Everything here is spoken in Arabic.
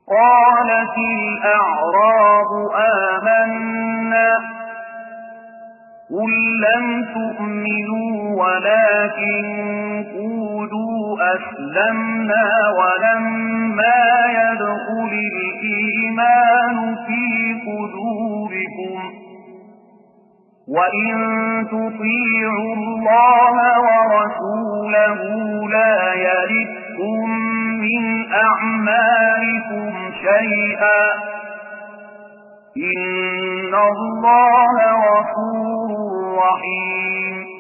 قالت الأعراب آمنا قل لم تؤمنوا ولكن قولوا أسلمنا ولما يدخل الإيمان في قلوبكم وإن تطيعوا الله ورسوله لا يلدكم من أعمالكم شيئا إن الله غفور رحيم